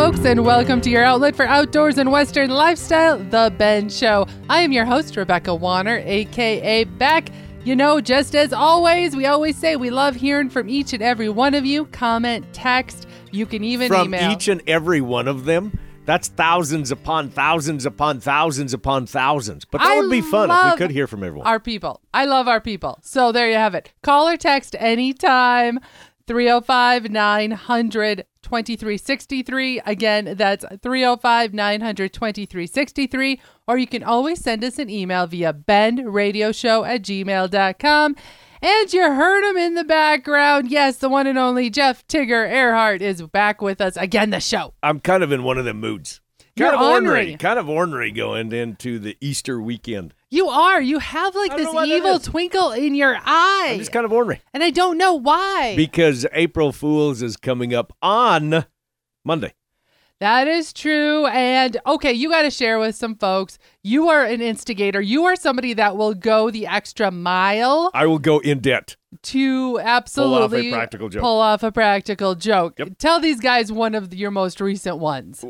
folks, and welcome to your outlet for outdoors and Western lifestyle, The Ben Show. I am your host, Rebecca Warner, a.k.a. Beck. You know, just as always, we always say we love hearing from each and every one of you. Comment, text, you can even email. From each and every one of them? That's thousands upon thousands upon thousands upon thousands. But that would be fun if we could hear from everyone. Our people. I love our people. So there you have it. Call or text anytime. 305-900-2363. Again, that's 305-900-2363. Or you can always send us an email via benradioshow@gmail.com. And you heard him in the background. Yes, the one and only Jeff Tigger Earhart is back with us again, the show. I'm kind of in one of them moods. Kind of ornery going into the Easter weekend. You are. You have like this evil twinkle in your eye. I'm just kind of ornery. And I don't know why. Because April Fool's is coming up on Monday. That is true. And okay, you got to share with some folks. You are an instigator. You are somebody that will go the extra mile. I will go in debt. To absolutely pull off a practical joke. Yep. Tell these guys one of your most recent ones.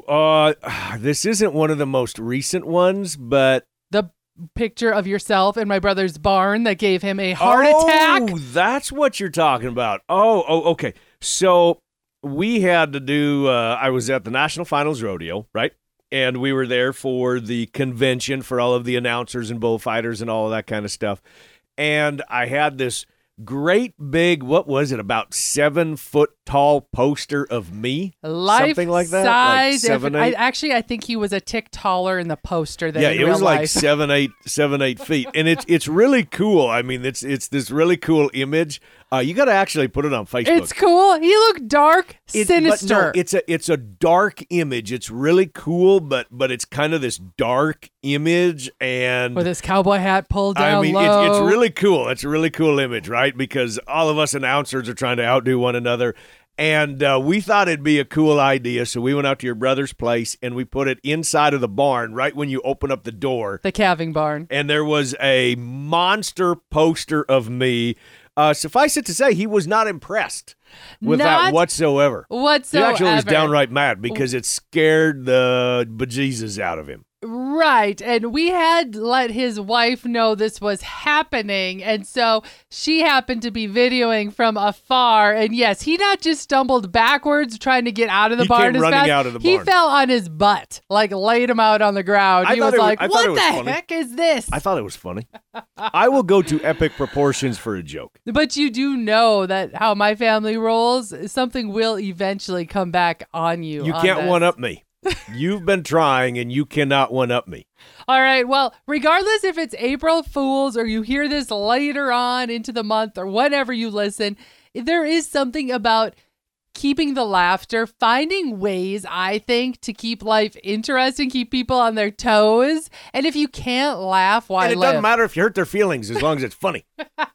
This isn't one of the most recent ones, but... The picture of yourself in my brother's barn that gave him a heart attack. Oh, that's what you're talking about. Oh, okay. So we had to do, I was at the National Finals Rodeo, right? And we were there for the convention for all of the announcers and bullfighters and all of that kind of stuff. And I had this great big, what was it, about 7 foot tall poster of me? Something like that? Size. Like 7, 8? I think he was a tick taller in the poster than in it was real like life. 7, 8 feet. And it's really cool. I mean, it's this really cool image. You got to actually put it on Facebook. It's cool. He looked dark, sinister. But no, it's a dark image. It's really cool, but it's kind of this dark image and with his cowboy hat pulled down I mean, low. It's really cool. It's a really cool image, right? Because all of us announcers are trying to outdo one another. And we thought it'd be a cool idea, so we went out to your brother's place, and we put it inside of the barn right when you open up the door. The calving barn. And there was a monster poster of me. Suffice it to say, he was not impressed with that whatsoever. He actually was downright mad because it scared the bejesus out of him. Right. And we had let his wife know this was happening. And so she happened to be videoing from afar. And yes, he not just stumbled backwards trying to get out of the barn. He came running out of the barn. He fell on his butt, like laid him out on the ground. He was like, what the heck is this? I thought it was funny. I will go to epic proportions for a joke. But you do know that how my family rolls, something will eventually come back on you. You can't one-up me. You've been trying, and you cannot one-up me. All right. Well, regardless if it's April Fool's or you hear this later on into the month or whenever you listen, there is something about keeping the laughter, finding ways, I think, to keep life interesting, keep people on their toes. And if you can't laugh, why live? And it doesn't matter if you hurt their feelings as long as it's funny.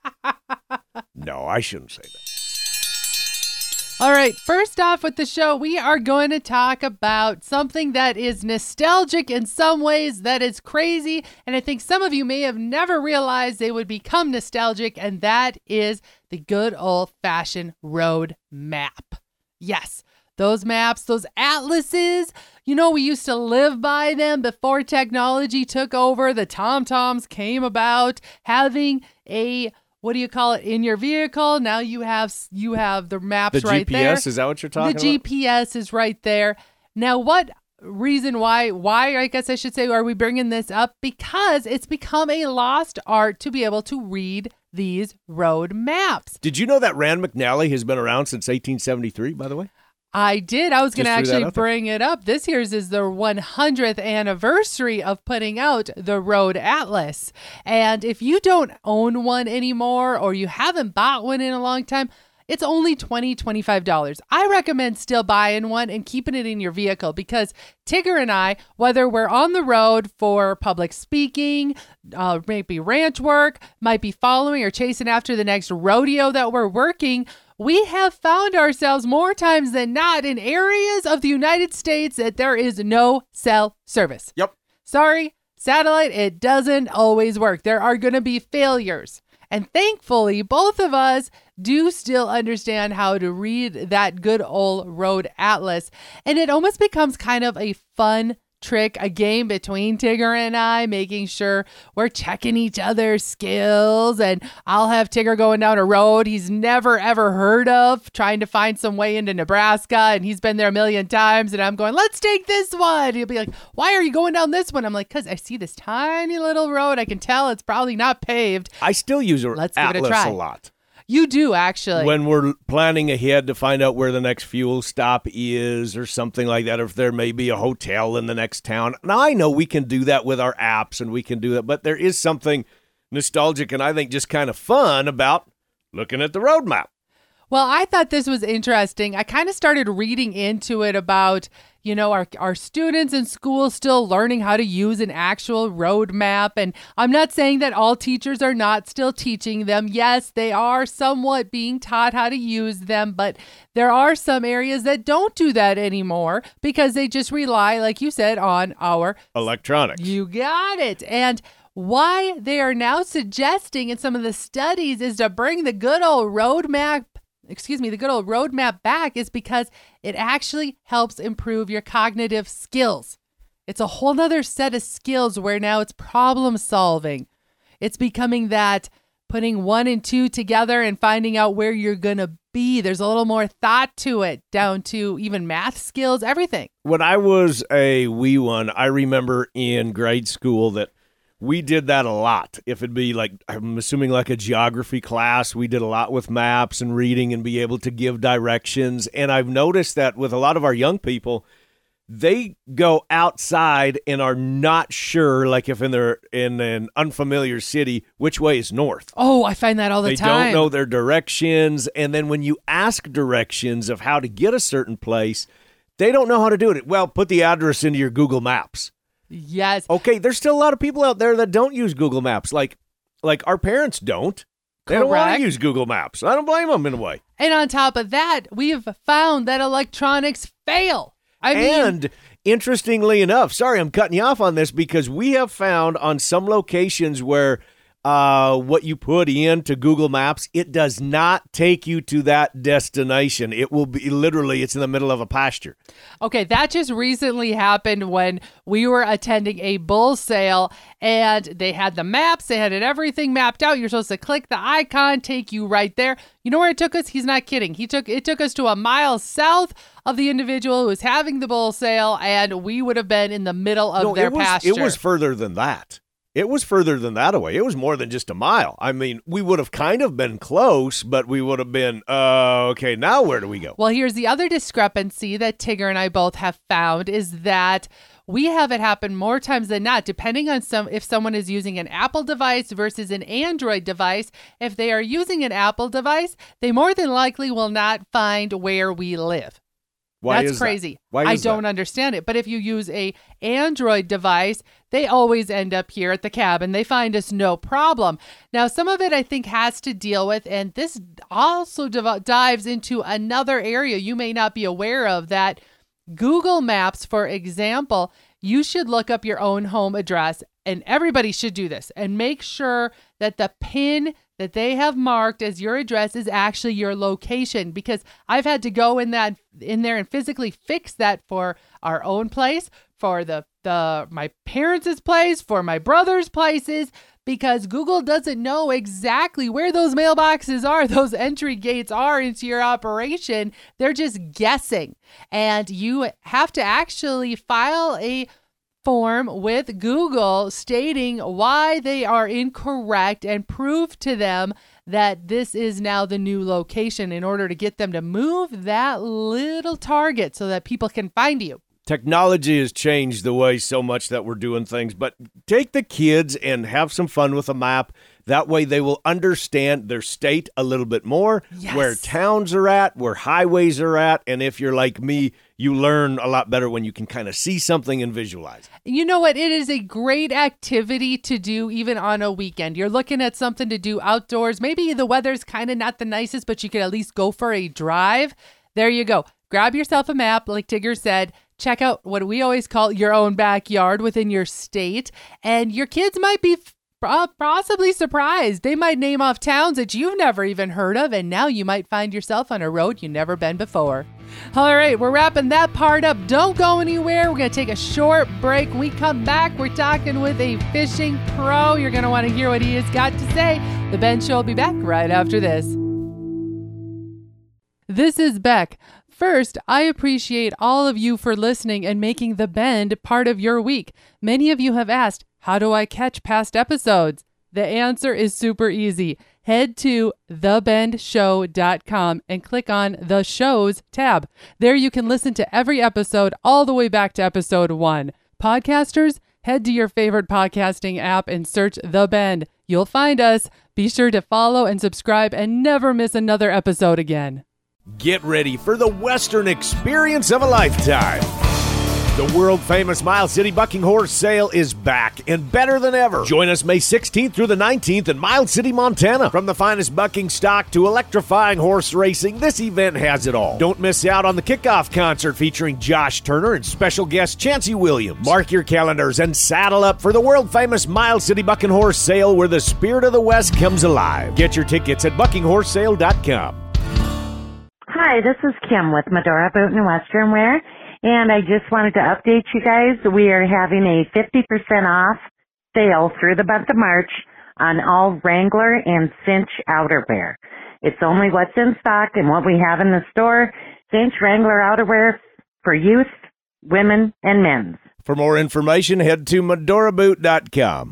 No, I shouldn't say that. All right, first off with the show, we are going to talk about something that is nostalgic in some ways, that is crazy, and I think some of you may have never realized they would become nostalgic, and that is the good old-fashioned road map. Yes, those maps, those atlases, you know, we used to live by them before technology took over, the TomToms came about, having a... What do you call it in your vehicle? Now you have the maps right there. The GPS, is that what you're talking about? The GPS is right there. Now, what reason why I guess I should say, are we bringing this up? Because it's become a lost art to be able to read these road maps. Did you know that Rand McNally has been around since 1873, by the way? I did. I was going to actually bring it up. This year's is the 100th anniversary of putting out the Road Atlas. And if you don't own one anymore or you haven't bought one in a long time, it's only $20, $25. I recommend still buying one and keeping it in your vehicle because Tigger and I, whether we're on the road for public speaking, maybe ranch work, might be following or chasing after the next rodeo that we're working, we have found ourselves more times than not in areas of the United States that there is no cell service. Yep. Sorry, satellite, it doesn't always work. There are going to be failures. And thankfully, both of us do still understand how to read that good old road atlas. And it almost becomes kind of a fun trick, a game between Tigger and I, making sure we're checking each other's skills. And I'll have Tigger going down a road he's never ever heard of, trying to find some way into Nebraska, and he's been there a million times, and I'm going, let's take this one. He'll be like, why are you going down this one? I'm like, because I see this tiny little road. I can tell it's probably not paved. I still use atlas a lot. You do, actually. When we're planning ahead to find out where the next fuel stop is or something like that, or if there may be a hotel in the next town. Now, I know we can do that with our apps and we can do that, but there is something nostalgic and I think just kind of fun about looking at the road map. Well, I thought this was interesting. I kind of started reading into it about, you know, our students in school still learning how to use an actual road map. And I'm not saying that all teachers are not still teaching them. Yes, they are somewhat being taught how to use them, but there are some areas that don't do that anymore because they just rely, like you said, on our electronics. You got it. And why they are now suggesting in some of the studies is to bring the good old road map back is because it actually helps improve your cognitive skills. It's a whole nother set of skills where now it's problem solving. It's becoming that putting 1 and 2 together and finding out where you're going to be. There's a little more thought to it, down to even math skills, everything. When I was a wee one, I remember in grade school that we did that a lot. If it'd be like, I'm assuming like a geography class, we did a lot with maps and reading and be able to give directions. And I've noticed that with a lot of our young people, they go outside and are not sure, like if they're in an unfamiliar city, which way is north. Oh, I find that all the time. They don't know their directions. And then when you ask directions of how to get a certain place, they don't know how to do it. Well, put the address into your Google Maps. Yes. Okay, there's still a lot of people out there that don't use Google Maps. Like our parents don't. They don't want to use Google Maps. I don't blame them in a way. And on top of that, we have found that electronics fail. And interestingly enough, sorry, I'm cutting you off on this because we have found on some locations where what you put into Google Maps, it does not take you to that destination. It will be literally, it's in the middle of a pasture. Okay, that just recently happened when we were attending a bull sale and they had the maps, they had everything mapped out. You're supposed to click the icon, take you right there. You know where it took us? He's not kidding. It took us to a mile south of the individual who was having the bull sale, and we would have been in the middle of their pasture. It was further than that. It was further than that away. It was more than just a mile. I mean, we would have kind of been close, but we would have been, okay, now where do we go? Well, here's the other discrepancy that Tigger and I both have found is that we have it happen more times than not, depending on if someone is using an Apple device versus an Android device. If they are using an Apple device, they more than likely will not find where we live. Why That's is crazy. That? Why is I don't understand it. But if you use a Android device, they always end up here at the cabin. They find us no problem. Now, some of it I think has to deal with, and this also dives into another area you may not be aware of, that Google Maps, for example, you should look up your own home address, and everybody should do this, and make sure that the PIN that they have marked as your address is actually your location, because I've had to go in there and physically fix that for our own place, for my parents' place, for my brother's places, because Google doesn't know exactly where those mailboxes are, those entry gates are into your operation. They're just guessing. And you have to actually file a form with Google stating why they are incorrect and prove to them that this is now the new location in order to get them to move that little target so that people can find you. Technology has changed the way so much that we're doing things, but take the kids and have some fun with a map. That way they will understand their state a little bit more, yes, where towns are at, where highways are at. And if you're like me, you learn a lot better when you can kind of see something and visualize. You know what? It is a great activity to do even on a weekend. You're looking at something to do outdoors. Maybe the weather's kind of not the nicest, but you could at least go for a drive. There you go. Grab yourself a map, like Tigger said. Check out what we always call your own backyard within your state. And your kids might be possibly surprised. They might name off towns that you've never even heard of, and now you might find yourself on a road you've never been before. All right, we're wrapping that part up. Don't go anywhere. We're going to take a short break. When we come back, we're talking with a fishing pro. You're going to want to hear what he has got to say. The Ben Show will be back right after this. This is Beck. First, I appreciate all of you for listening and making The Bend part of your week. Many of you have asked, how do I catch past episodes? The answer is super easy. Head to thebendshow.com and click on the shows tab. There you can listen to every episode all the way back to episode 1. Podcasters, head to your favorite podcasting app and search The Bend. You'll find us. Be sure to follow and subscribe and never miss another episode again. Get ready for the Western experience of a lifetime. The world-famous Miles City Bucking Horse Sale is back and better than ever. Join us May 16th through the 19th in Miles City, Montana. From the finest bucking stock to electrifying horse racing, this event has it all. Don't miss out on the kickoff concert featuring Josh Turner and special guest Chancey Williams. Mark your calendars and saddle up for the world-famous Miles City Bucking Horse Sale where the spirit of the West comes alive. Get your tickets at buckinghorsesale.com. Hi, this is Kim with Medora Boot and Western Wear. And I just wanted to update you guys. We are having a 50% off sale through the month of March on all Wrangler and Cinch outerwear. It's only what's in stock and what we have in the store. Cinch Wrangler outerwear for youth, women, and men's. For more information, head to medoraboot.com.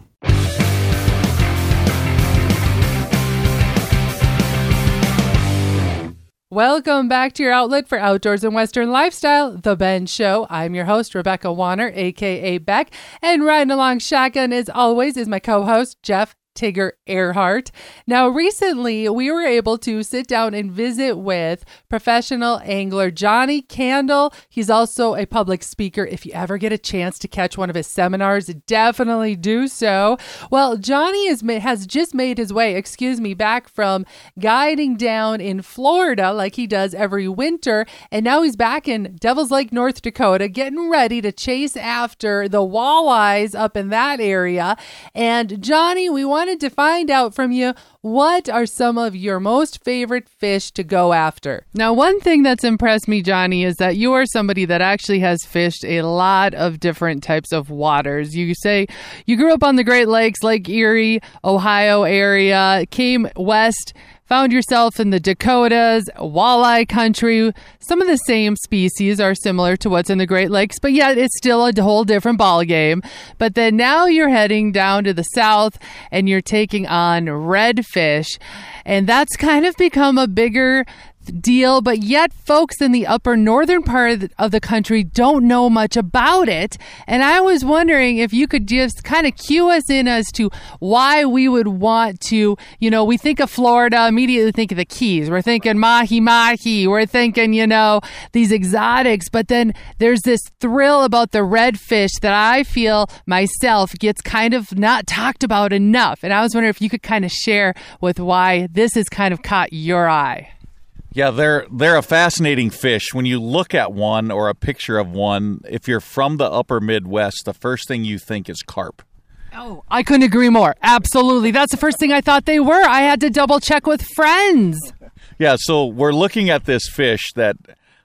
Welcome back to your outlet for outdoors and Western lifestyle, The Ben Show. I'm your host, Rebecca Warner, a.k.a. Beck. And riding along shotgun, as always, is my co-host, Jeff Tigger Earhart. Now, recently, we were able to sit down and visit with professional angler Johnny Candle. He's also a public speaker. If you ever get a chance to catch one of his seminars, definitely do so. Well, Johnny has just made his way, back from guiding down in Florida like he does every winter, and now he's back in Devil's Lake, North Dakota, getting ready to chase after the walleyes up in that area. And Johnny, we wanted to find out from you, what are some of your most favorite fish to go after? Now, one thing that's impressed me, Johnny, is that you are somebody that actually has fished a lot of different types of waters. You say you grew up on the Great Lakes, Lake Erie, Ohio area, came west, found yourself in the Dakotas, walleye country. Some of the same species are similar to what's in the Great Lakes, but yet it's still a whole different ballgame. But then now you're heading down to the south and you're taking on redfish, and that's kind of become a bigger deal, but yet folks in the upper northern part of the country don't know much about it. And I was wondering if you could just kind of cue us in as to why we would want to, we think of Florida, immediately think of the Keys. We're thinking mahi-mahi. We're thinking, these exotics. But then there's this thrill about the redfish that I feel myself gets kind of not talked about enough. And I was wondering if you could kind of share with why this has kind of caught your eye. Yeah, they're a fascinating fish. When you look at one or a picture of one, if you're from the upper Midwest, the first thing you think is carp. Oh, I couldn't agree more. Absolutely. That's the first thing I thought they were. I had to double check with friends. Yeah, so we're looking at this fish that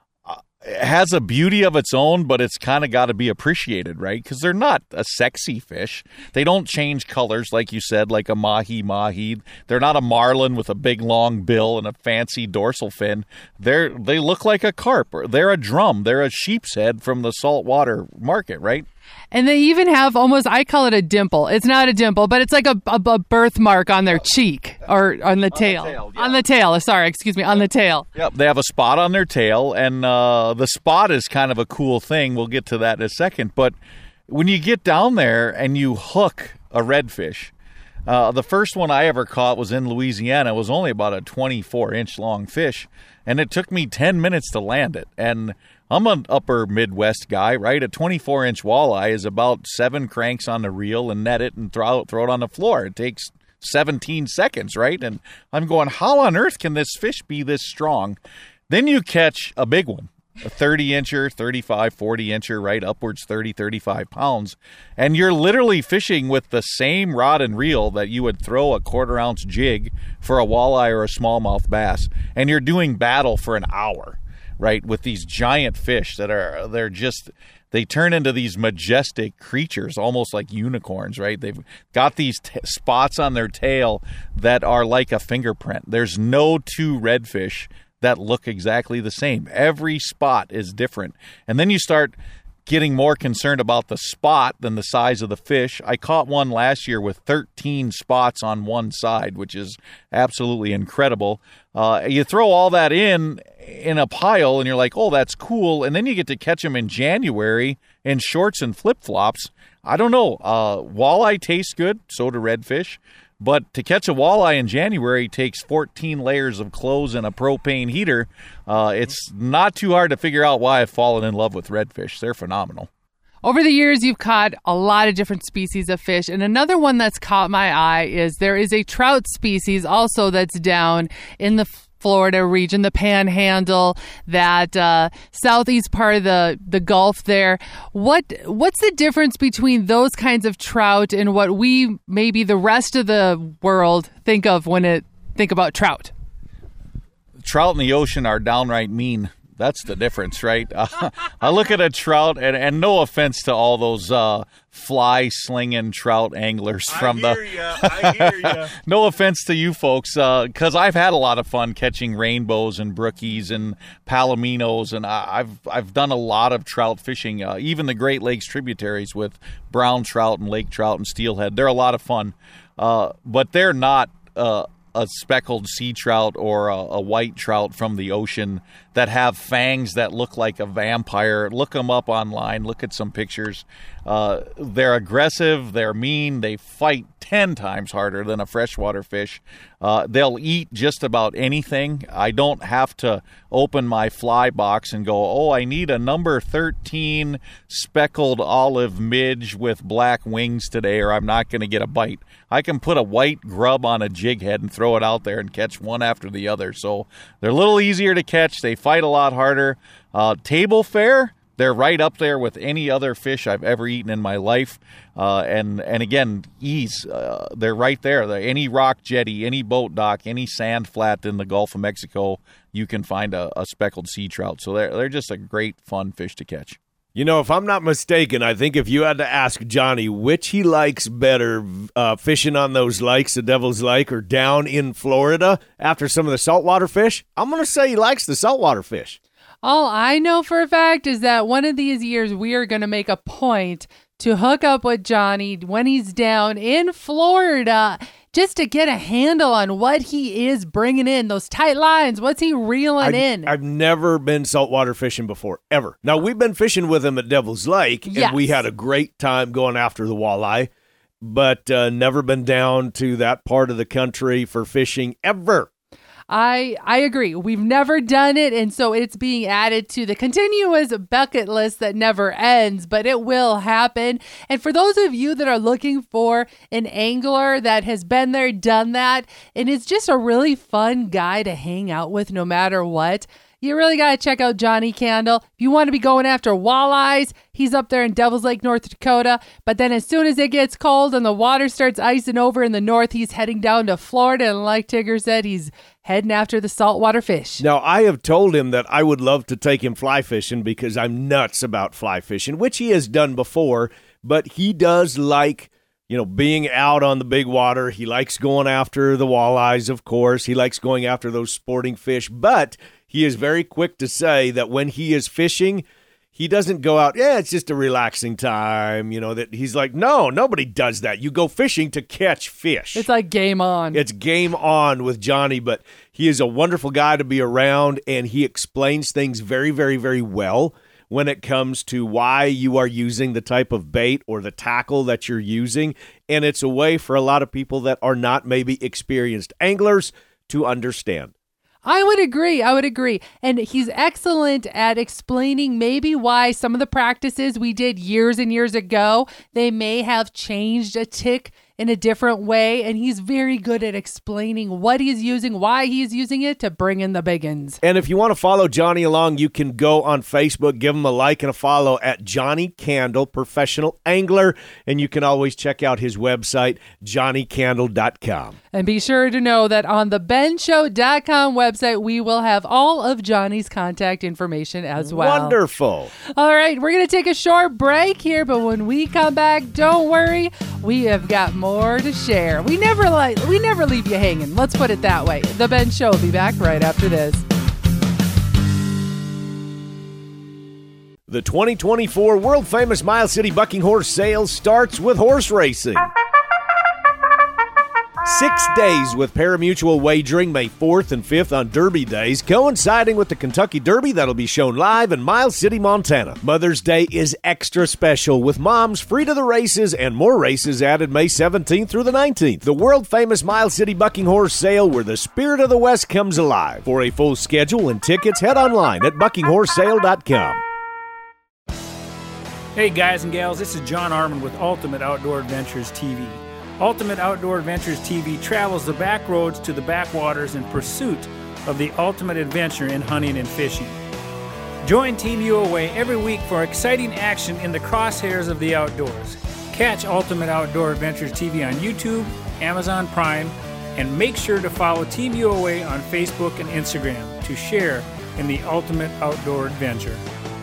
has a beauty of its own, but it's kind of got to be appreciated, right? Because they're not a sexy fish. They don't change colors, like you said, like a mahi-mahi. They're not a marlin with a big long bill and a fancy dorsal fin. They look like a carp. They're a drum. They're a sheep's head from the saltwater market, right? And they even have almost, I call it a dimple. It's not a dimple, but it's like a birthmark on their cheek or on the tail. On the tail. On the tail. Yep, they have a spot on their tail, and the spot is kind of a cool thing. We'll get to that in a second. But when you get down there and you hook a redfish, the first one I ever caught was in Louisiana. It was only about a 24-inch long fish, and it took me 10 minutes to land it. And I'm an upper Midwest guy, right? A 24-inch walleye is about 7 cranks on the reel and net it and throw it on the floor. It takes 17 seconds, right? And I'm going, how on earth can this fish be this strong? Then you catch a big one, a 30-incher, 35, 40-incher, right, upwards 30, 35 pounds. And you're literally fishing with the same rod and reel that you would throw a quarter-ounce jig for a walleye or a smallmouth bass. And you're doing battle for an hour, right, with these giant fish they turn into these majestic creatures, almost like unicorns, right? They've got these spots on their tail that are like a fingerprint. There's no two redfish that look exactly the same. Every spot is different. And then you start getting more concerned about the spot than the size of the fish. I caught one last year with 13 spots on one side, which is absolutely incredible. You throw all that in a pile and you're like, oh, that's cool. And then you get to catch them in January in shorts and flip-flops. I don't know. Walleye tastes good. So do redfish. But to catch a walleye in January takes 14 layers of clothes and a propane heater. It's not too hard to figure out why I've fallen in love with redfish. They're phenomenal. Over the years, you've caught a lot of different species of fish. And another one that's caught my eye is there is a trout species also that's down in the Florida region, the Panhandle, that southeast part of the Gulf there. What's the difference between those kinds of trout and what we, maybe the rest of the world, think of when it think about trout? Trout in the ocean are downright mean. That's the difference, right? I look at a trout, and no offense to all those fly-slinging trout anglers I hear ya. No offense to you folks, because I've had a lot of fun catching rainbows and brookies and palominos, and I've done a lot of trout fishing, even the Great Lakes tributaries with brown trout and lake trout and steelhead. They're a lot of fun, but they're not a speckled sea trout or a white trout from the ocean that have fangs that look like a vampire. Look them up online. Look at some pictures. They're aggressive. They're mean. They fight 10 times harder than a freshwater fish. They'll eat just about anything. I don't have to open my fly box and go, oh, I need a number 13 speckled olive midge with black wings today, or I'm not going to get a bite. I can put a white grub on a jig head and throw it out there and catch one after the other. So they're a little easier to catch. They fight a lot harder. Table fare, they're right up there with any other fish I've ever eaten in my life. And again, ease. They're right there. Any rock jetty, any boat dock, any sand flat in the Gulf of Mexico, you can find a speckled sea trout. So they're just a great, fun fish to catch. You know, if I'm not mistaken, I think if you had to ask Johnny which he likes better, fishing on those lakes, the Devil's Lake, or down in Florida after some of the saltwater fish, I'm going to say he likes the saltwater fish. All I know for a fact is that one of these years we are going to make a point to hook up with Johnny when he's down in Florida just to get a handle on what he is bringing in, those tight lines. What's he reeling in? I've never been saltwater fishing before, ever. Now, we've been fishing with him at Devil's Lake, and we had a great time going after the walleye, but never been down to that part of the country for fishing ever. I agree. We've never done it, and so it's being added to the continuous bucket list that never ends, but it will happen. And for those of you that are looking for an angler that has been there, done that, and is just a really fun guy to hang out with no matter what, you really got to check out Johnny Candle. If you want to be going after walleyes, he's up there in Devil's Lake, North Dakota. But then as soon as it gets cold and the water starts icing over in the north, he's heading down to Florida. And like Tigger said, he's heading after the saltwater fish. Now, I have told him that I would love to take him fly fishing because I'm nuts about fly fishing, which he has done before. But he does like, being out on the big water. He likes going after the walleyes, of course. He likes going after those sporting fish. But he is very quick to say that when he is fishing, he doesn't go out, it's just a relaxing time, that he's like, no, nobody does that. You go fishing to catch fish. It's like game on. It's game on with Johnny, but he is a wonderful guy to be around, and he explains things very, very, very well when it comes to why you are using the type of bait or the tackle that you're using, and it's a way for a lot of people that are not maybe experienced anglers to understand. I would agree. And he's excellent at explaining maybe why some of the practices we did years and years ago, they may have changed a tick in a different way. And he's very good at explaining what he's using, why he's using it to bring in the biggins. And if you want to follow Johnny along, you can go on Facebook, give him a like and a follow at Johnny Candle, Professional Angler. And you can always check out his website, JohnnyCandle.com. And be sure to know that on the BenShow.com website, we will have all of Johnny's contact information as well. Wonderful. All right, we're going to take a short break here, but when we come back, don't worry, we have got more to share. We never leave you hanging. Let's put it that way. The Ben Show will be back right after this. The 2024 world-famous Miles City Bucking Horse Sale starts with horse racing. 6 days with pari-mutuel wagering, May 4th and 5th on Derby days, coinciding with the Kentucky Derby that'll be shown live in Miles City, Montana. Mother's Day is extra special with moms free to the races and more races added May 17th through the 19th. The world-famous Miles City Bucking Horse Sale where the spirit of the West comes alive. For a full schedule and tickets, head online at buckinghorsesale.com. Hey guys and gals, this is John Arman with Ultimate Outdoor Adventures TV. Ultimate Outdoor Adventures TV travels the back roads to the backwaters in pursuit of the ultimate adventure in hunting and fishing. Join Team UOA every week for exciting action in the crosshairs of the outdoors. Catch Ultimate Outdoor Adventures TV on YouTube, Amazon Prime, and make sure to follow Team UOA on Facebook and Instagram to share in the ultimate outdoor adventure.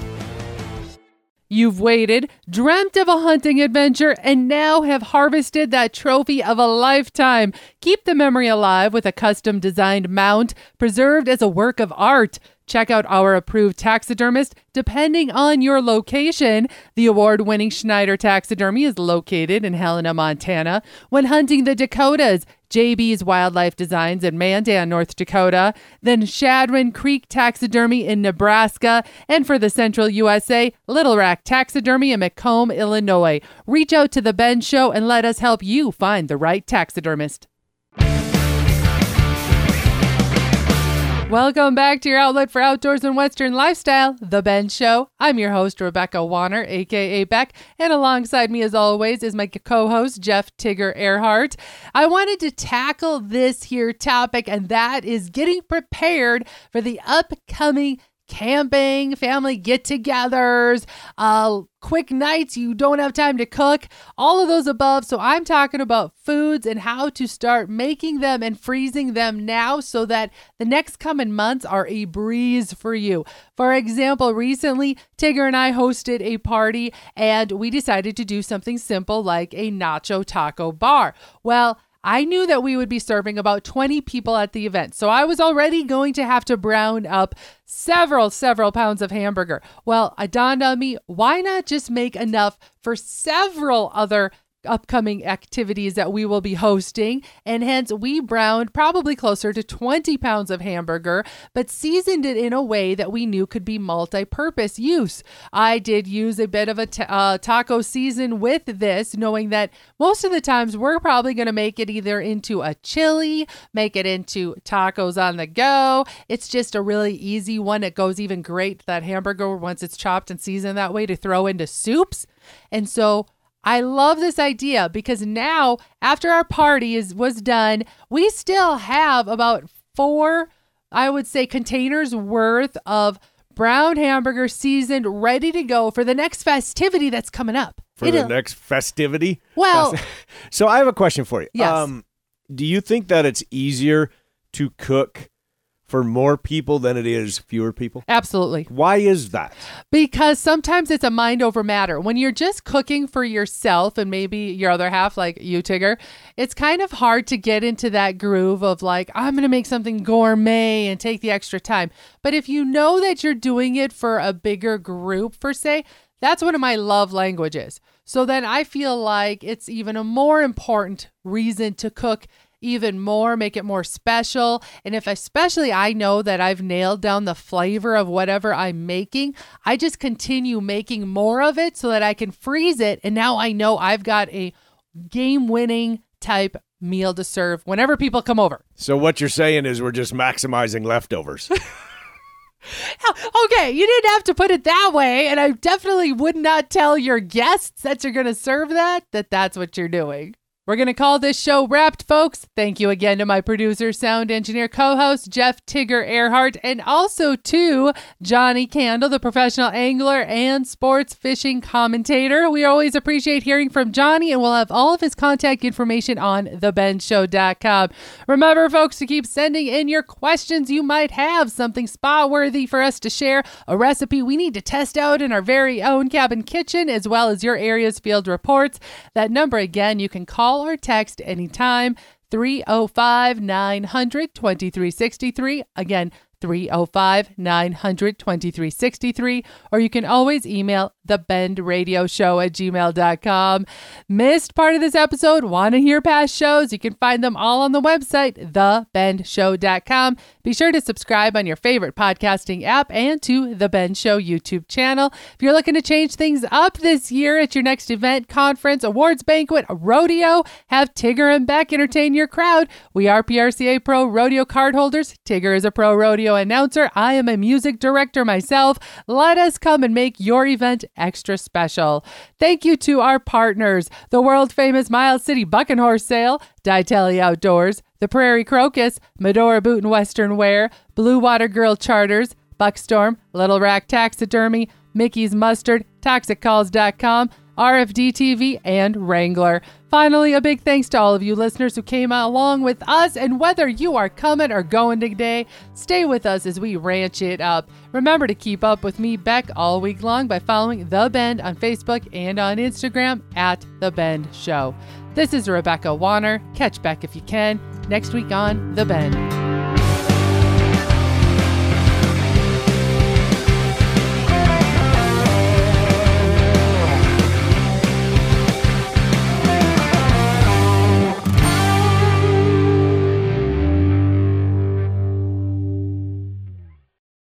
You've waited, dreamt of a hunting adventure, and now have harvested that trophy of a lifetime. Keep the memory alive with a custom-designed mount preserved as a work of art. Check out our approved taxidermist depending on your location. The award-winning Schneider Taxidermy is located in Helena, Montana. When hunting the Dakotas, JB's Wildlife Designs in Mandan, North Dakota. Then Shadron Creek Taxidermy in Nebraska. And for the Central USA, Little Rack Taxidermy in Macomb, Illinois. Reach out to The Ben Show and let us help you find the right taxidermist. Welcome back to your outlet for outdoors and Western lifestyle, The Ben Show. I'm your host, Rebecca Warner, a.k.a. Beck, and alongside me, as always, is my co-host, Jeff Tigger Earhart. I wanted to tackle this here topic, and that is getting prepared for the upcoming camping, family get-togethers, quick nights you don't have time to cook, all of those above. So I'm talking about foods and how to start making them and freezing them now so that the next coming months are a breeze for you. For example, recently, Tigger and I hosted a party and we decided to do something simple like a nacho taco bar. Well, I knew that we would be serving about 20 people at the event, so I was already going to have to brown up several pounds of hamburger. Well, it dawned on me, why not just make enough for several other upcoming activities that we will be hosting, and hence we browned probably closer to 20 pounds of hamburger, but seasoned it in a way that we knew could be multi-purpose use. I did use a bit of a taco season with this, knowing that most of the times we're probably going to make it either into a chili, make it into tacos on the go. It's just a really easy one. It goes even great, that hamburger, once it's chopped and seasoned that way, to throw into soups. And so I love this idea because now, after our party was done, we still have about 4, I would say, containers worth of brown hamburger seasoned, ready to go for the next festivity that's coming up. The next festivity? Well, so I have a question for you. Yes. Do you think that it's easier to cook for more people than it is fewer people? Absolutely. Why is that? Because sometimes it's a mind over matter. When you're just cooking for yourself and maybe your other half, like you, Tigger, it's kind of hard to get into that groove of like, I'm going to make something gourmet and take the extra time. But if you know that you're doing it for a bigger group, per se, that's one of my love languages. So then I feel like it's even a more important reason to cook even more, make it more special. And if especially I know that I've nailed down the flavor of whatever I'm making, I just continue making more of it so that I can freeze it. And now I know I've got a game-winning type meal to serve whenever people come over. So what you're saying is we're just maximizing leftovers. Okay, you didn't have to put it that way. And I definitely would not tell your guests that you're going to serve that's what you're doing. We're going to call this show wrapped, folks. Thank you again to my producer, sound engineer, co-host, Jeff Tigger Earhart, and also to Johnny Candle, the professional angler and sports fishing commentator. We always appreciate hearing from Johnny, and we'll have all of his contact information on thebendshow.com. Remember, folks, to keep sending in your questions. You might have something spot-worthy for us to share, a recipe we need to test out in our very own cabin kitchen, as well as your area's field reports. That number, again, you can call or text anytime, 305-900-2363. Again, 305-900-2363, or you can always email thebendradioshow@gmail.com. Missed part of this episode? Want to hear past shows? You can find them all on the website, thebendshow.com. Be sure to subscribe on your favorite podcasting app and to The Ben Show YouTube channel. If you're looking to change things up this year at your next event, conference, awards banquet, rodeo, have Tigger and Beck entertain your crowd. We are PRCA Pro Rodeo card holders. Tigger is a pro rodeo announcer. I am a music director myself. Let us come and make your event extra special. Thank you to our partners, the world famous Miles City Buck and Horse Sale, Ditelli Outdoors, the Prairie Crocus, Medora Boot and Western Wear, Blue Water Girl Charters, Buckstorm, Little Rack Taxidermy, Mickey's Mustard, ToxicCalls.com, RFD TV, and Wrangler. Finally, a big thanks to all of you listeners who came along with us, and whether you are coming or going today, stay with us as we ranch it up. Remember to keep up with me, Beck, all week long by following The Bend on Facebook and on Instagram at The Bend Show. This is Rebecca Warner. Catch Beck if you can next week on The Bend.